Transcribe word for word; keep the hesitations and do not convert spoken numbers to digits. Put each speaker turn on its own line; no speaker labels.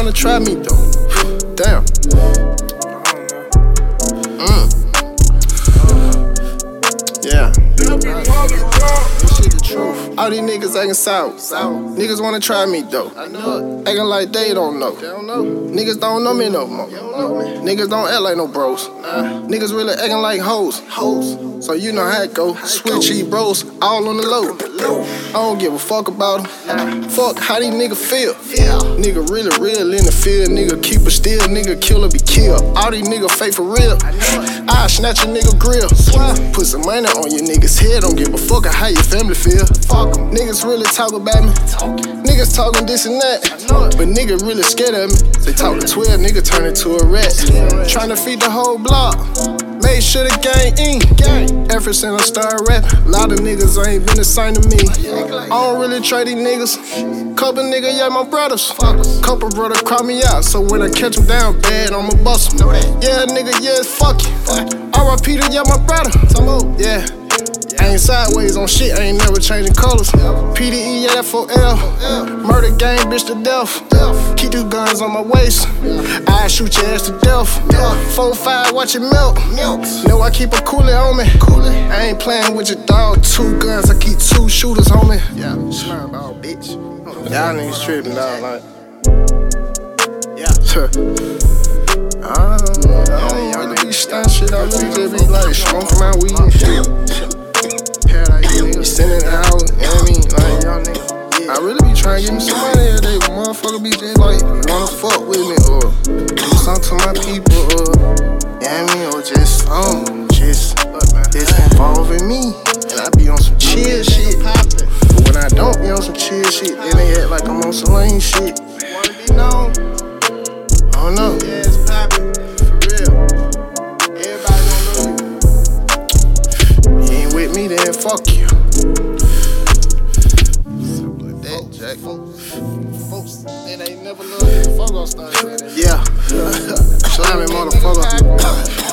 wanna try me though. Damn. Mm. Yeah. This shit the truth. All these niggas acting sour. Niggas wanna try me though. I know it. Acting like they don't know. They don't know. Niggas don't know me no more. Niggas don't act like no bros. Nah. Niggas really acting like hoes. Hoes. So you know how it go. Switch cheap bros, all on the low. I don't give a fuck about them. Fuck how these niggas feel. Nigga really real in the field. Nigga keep it still. Nigga kill or be killed. All these niggas fake for real. I snatch a nigga grill. Put some money on your niggas' head. Don't give a fuck how your family feel. Fuck em. Niggas really talk about me. Niggas talking this and that. But nigga really scared of me. They talking twelve, nigga turn into a rat. Trying to feed the whole block. Made sure the gang in. Ever since I started rapping, a lot of niggas ain't been the same to me. I don't really trade these niggas. Couple niggas, yeah, my brothers. Couple brother cry me out, so when I catch them down bad, I'ma bust them. Yeah, nigga, yeah, fuck you. R I P to yeah, my brother. Yeah. I ain't sideways on shit, I ain't never changing colors. P D E, yeah, that four L. Murder gang, bitch to death. Keep these guns on my waist. I shoot your ass to death. Four five, watch it melt. Know I keep a coolie on me. I ain't playing with your dog. Two guns, I keep two shooters on me. Yeah, slime dog, bitch. Y'all niggas tripping, dog. Like, yeah. I don't know. I don't really be stunt shit. I really just be like smoking my weed and shit. Sending it out, you know what I mean? Like, y'all niggas. I really be trying to get me some money every day, but motherfucker be just like, wanna fuck with me, or do something to my people, or, you know what I mean? Or just, um, just, just involving me. And I be on some chill shit. But when I don't be on some chill shit, then they act like I'm on some lame shit. Wanna be known? I don't know. Yeah, it's poppin'. For real. Everybody gon' know you. You ain't with me, then fuck you. Jack. Folks, they ain't never loved you. Fuck gon' start saying that. Yeah. Slimy motherfucker.